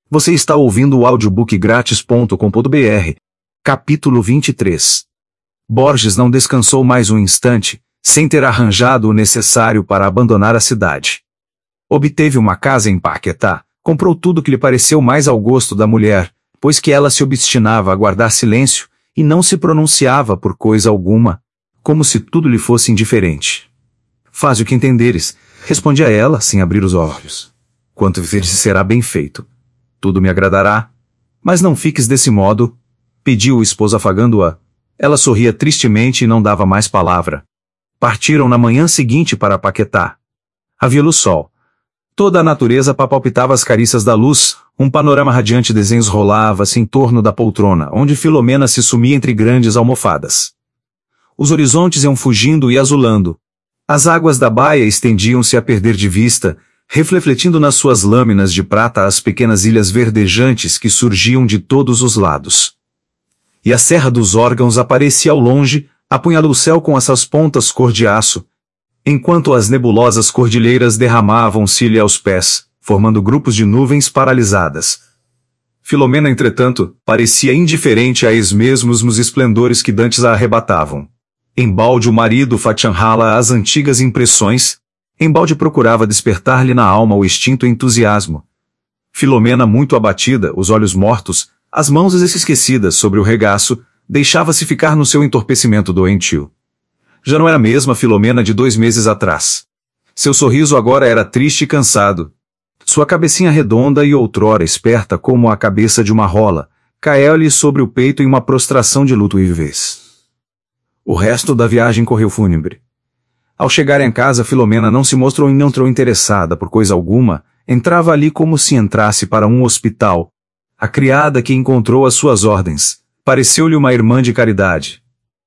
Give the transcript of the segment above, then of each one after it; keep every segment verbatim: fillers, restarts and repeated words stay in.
Você está ouvindo o audiobook grátis ponto com ponto br. Capítulo vinte e três. Borges não descansou mais um instante, sem ter arranjado o necessário para abandonar a cidade. Obteve uma casa em Paquetá, comprou tudo que lhe pareceu mais ao gosto da mulher, pois que ela se obstinava a guardar silêncio, e não se pronunciava por coisa alguma, como se tudo lhe fosse indiferente. Faze o que entenderes, respondia ela, sem abrir os olhos. Quanto viveres será bem feito. Tudo me agradará. Mas não fiques desse modo, pediu o esposo afagando-a. Ela sorria tristemente e não dava mais palavra. Partiram na manhã seguinte para Paquetá. Havia luz sol. Toda a natureza palpitava as carícias da luz, um panorama radiante de desenhos rolava-se em torno da poltrona, onde Filomena se sumia entre grandes almofadas. Os horizontes iam fugindo e azulando. As águas da baía estendiam-se a perder de vista, refletindo nas suas lâminas de prata as pequenas ilhas verdejantes que surgiam de todos os lados. E a Serra dos Órgãos aparecia ao longe, apunhando o céu com as suas pontas cor de aço, enquanto as nebulosas cordilheiras derramavam-se-lhe aos pés, formando grupos de nuvens paralisadas. Filomena, entretanto, parecia indiferente a eis mesmos nos esplendores que dantes a arrebatavam. Embalde o marido fatianrala as antigas impressões, embalde procurava despertar-lhe na alma o extinto entusiasmo. Filomena, muito abatida, os olhos mortos, as mãos esquecidas sobre o regaço, deixava-se ficar no seu entorpecimento doentio. Já não era a mesma Filomena de dois meses atrás. Seu sorriso agora era triste e cansado. Sua cabecinha redonda e outrora esperta como a cabeça de uma rola, caía-lhe sobre o peito em uma prostração de luto e vivez. O resto da viagem correu fúnebre. Ao chegarem a casa, Filomena não se mostrou e não entrou interessada por coisa alguma, entrava ali como se entrasse para um hospital. A criada que encontrou às suas ordens, pareceu-lhe uma irmã de caridade.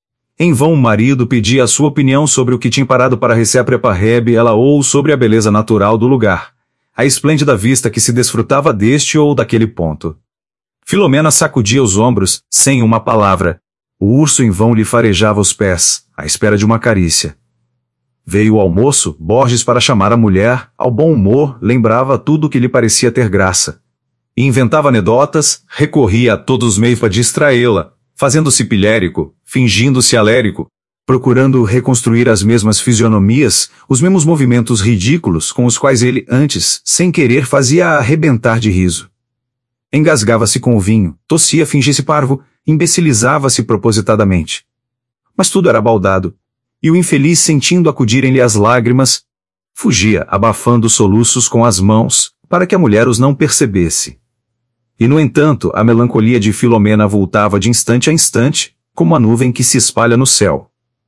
Em vão o marido pedia a sua opinião sobre o que tinha parado para receber a Preparrebe ela ou sobre a beleza natural do lugar, a esplêndida vista que se desfrutava deste ou daquele ponto. Filomena sacudia os ombros, sem uma palavra. O urso em vão lhe farejava os pés, à espera de uma carícia. Veio o almoço, Borges para chamar a mulher, ao bom humor, lembrava tudo que lhe parecia ter graça. E inventava anedotas, recorria a todos os meios para distraí-la, fazendo-se pilhérico, fingindo-se alérico, procurando reconstruir as mesmas fisionomias, os mesmos movimentos ridículos com os quais ele antes, sem querer, fazia arrebentar de riso. Engasgava-se com o vinho, tossia, fingia-se parvo, imbecilizava-se propositadamente. Mas tudo era baldado. E o infeliz, sentindo acudirem-lhe as lágrimas, fugia, abafando os soluços com as mãos, para que a mulher os não percebesse. E, no entanto, a melancolia de Filomena voltava de instante a instante, como a nuvem que se espalha no céu.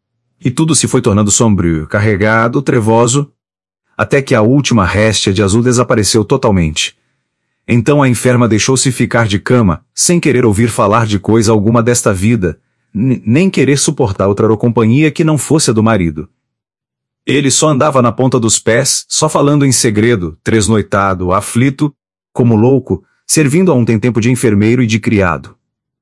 E tudo se foi tornando sombrio, carregado, trevoso, até que a última réstia de azul desapareceu totalmente. Então a enferma deixou-se ficar de cama, sem querer ouvir falar de coisa alguma desta vida, nem querer suportar outra companhia que não fosse a do marido. Ele só andava na ponta dos pés, só falando em segredo, tresnoitado, aflito, como louco, servindo a um tempo de enfermeiro e de criado.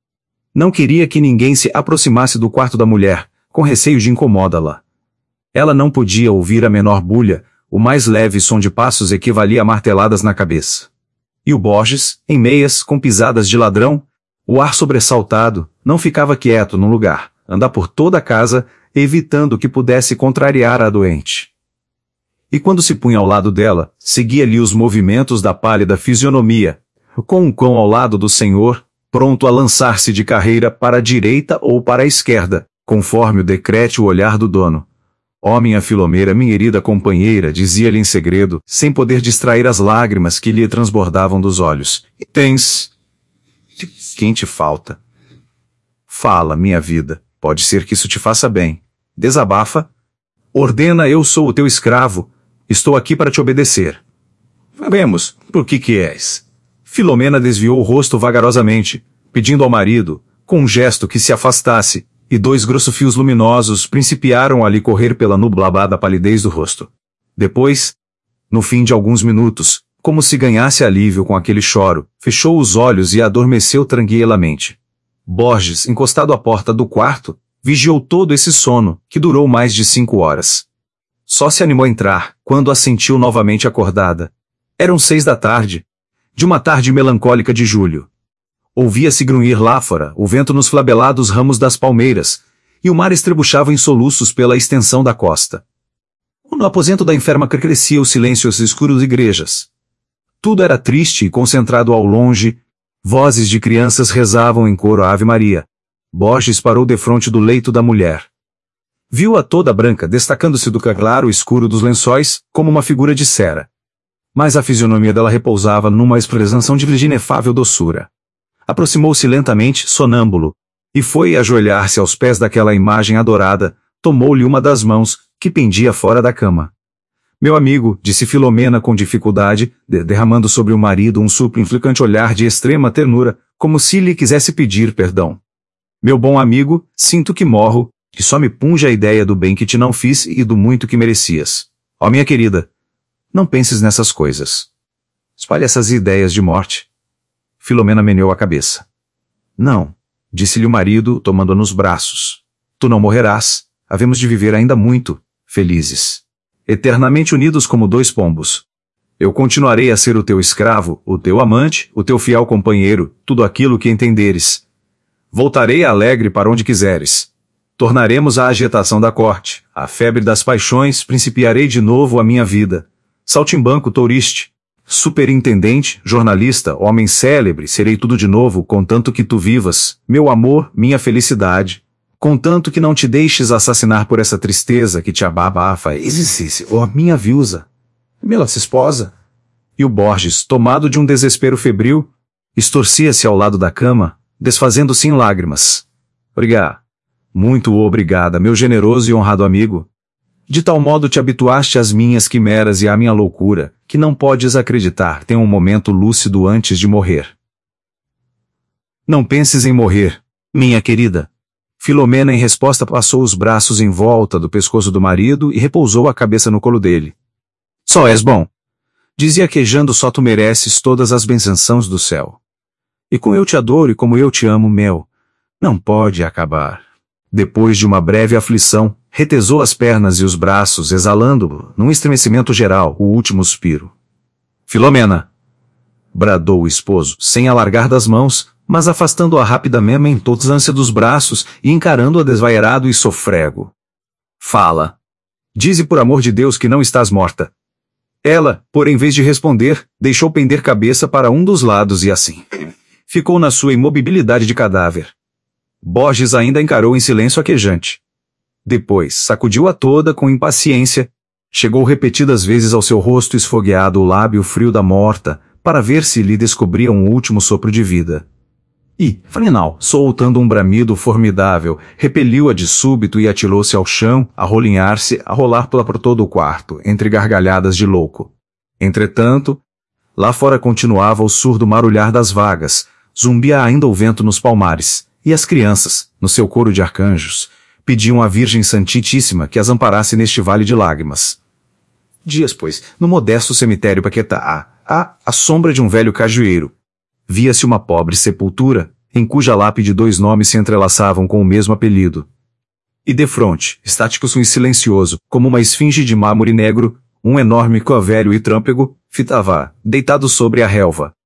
Não queria que ninguém se aproximasse do quarto da mulher, com receio de incomodá-la. Ela não podia ouvir a menor bulha, o mais leve som de passos equivalia a marteladas na cabeça. E o Borges, em meias, com pisadas de ladrão, o ar sobressaltado, não ficava quieto num lugar, andava por toda a casa, evitando que pudesse contrariar a doente. E quando se punha ao lado dela, seguia-lhe os movimentos da pálida fisionomia, com um cão ao lado do senhor, pronto a lançar-se de carreira para a direita ou para a esquerda, conforme o decrete o olhar do dono. Ó minha Filomena, minha querida companheira, dizia-lhe em segredo, sem poder distrair as lágrimas que lhe transbordavam dos olhos. E tens... Quem te falta? Fala, minha vida, pode ser que isso te faça bem. Desabafa. Ordena, eu sou o teu escravo, estou aqui para te obedecer. Vemos, por que que és? Filomena desviou o rosto vagarosamente, pedindo ao marido, com um gesto que se afastasse, e dois grossos fios luminosos principiaram a lhe correr pela nublada palidez do rosto. Depois, no fim de alguns minutos, como se ganhasse alívio com aquele choro, fechou os olhos e adormeceu tranquilamente. Borges, encostado à porta do quarto, vigiou todo esse sono, que durou mais de cinco horas. Só se animou a entrar, quando a sentiu novamente acordada. Eram seis da tarde. de uma tarde melancólica de julho. Ouvia-se grunhir lá fora o vento nos flabelados ramos das palmeiras, e o mar estrebuchava em soluços pela extensão da costa. No aposento da enferma crescia o silêncio aos escuros igrejas. Tudo era triste e concentrado ao longe. Vozes de crianças rezavam em coro a Ave Maria. Borges parou defronte do leito da mulher. Viu-a toda branca destacando-se do claro escuro dos lençóis, como uma figura de cera. Mas a fisionomia dela repousava numa expressão de inefável doçura. Aproximou-se lentamente, sonâmbulo, e foi ajoelhar-se aos pés daquela imagem adorada, tomou-lhe uma das mãos, que pendia fora da cama. Meu amigo, disse Filomena com dificuldade, de derramando sobre o marido um suplicante olhar de extrema ternura, como se lhe quisesse pedir perdão. Meu bom amigo, sinto que morro, que só me punge a ideia do bem que te não fiz e do muito que merecias. Ó minha querida, não penses nessas coisas. Espalhe essas ideias de morte. Filomena meneou a cabeça. Não, disse-lhe o marido, tomando-a nos braços. Tu não morrerás, havemos de viver ainda muito, felizes. Eternamente unidos como dois pombos. Eu continuarei a ser o teu escravo, o teu amante, o teu fiel companheiro, tudo aquilo que entenderes. Voltarei alegre para onde quiseres. Tornaremos a agitação da corte, a febre das paixões, principiarei de novo a minha vida. Saltimbanco touriste, superintendente, jornalista, homem célebre, serei tudo de novo, contanto que tu vivas, meu amor, minha felicidade. Contanto que não te deixes assassinar por essa tristeza que te abafa, existe, ó minha viúva, minha esposa. E o Borges, tomado de um desespero febril, estorcia-se ao lado da cama, desfazendo-se em lágrimas. Obrigado. Muito obrigada, meu generoso e honrado amigo. De tal modo te habituaste às minhas quimeras e à minha loucura, que não podes acreditar, tem um momento lúcido antes de morrer. Não penses em morrer, minha querida. Filomena em resposta passou os braços em volta do pescoço do marido e repousou a cabeça no colo dele. Só és bom. Dizia quejando, só tu mereces todas as bençãos do céu. E como eu te adoro e como eu te amo, meu, não pode acabar. Depois de uma breve aflição, retesou as pernas e os braços, exalando, num estremecimento geral, o último suspiro. Filomena! Bradou o esposo, sem alargar das mãos, mas afastando-a rapidamente em todos a ânsia dos braços e encarando-a desvairado e sofrego. Fala! Dize por amor de Deus que não estás morta. Ela, por em vez de responder, deixou pender cabeça para um dos lados e assim ficou na sua imobilidade de cadáver. Borges ainda encarou em silêncio a quejante. Depois, sacudiu-a toda com impaciência, chegou repetidas vezes ao seu rosto esfogueado o lábio frio da morta, para ver se lhe descobria um último sopro de vida. E, final, soltando um bramido formidável, repeliu-a de súbito e atirou-se ao chão, a rolinhar-se, a rolar pela por todo o quarto, entre gargalhadas de louco. Entretanto, lá fora continuava o surdo marulhar das vagas, zumbia ainda o vento nos palmares, e as crianças, no seu coro de arcanjos, pediam à Virgem Santíssima que as amparasse neste vale de lágrimas. Dias, pois, no modesto cemitério Paquetá, à, à sombra de um velho cajueiro, via-se uma pobre sepultura, em cuja lápide dois nomes se entrelaçavam com o mesmo apelido. E defronte, estático e silencioso, como uma esfinge de mármore negro, um enorme covelho e trâmpego, fitava, deitado sobre a relva,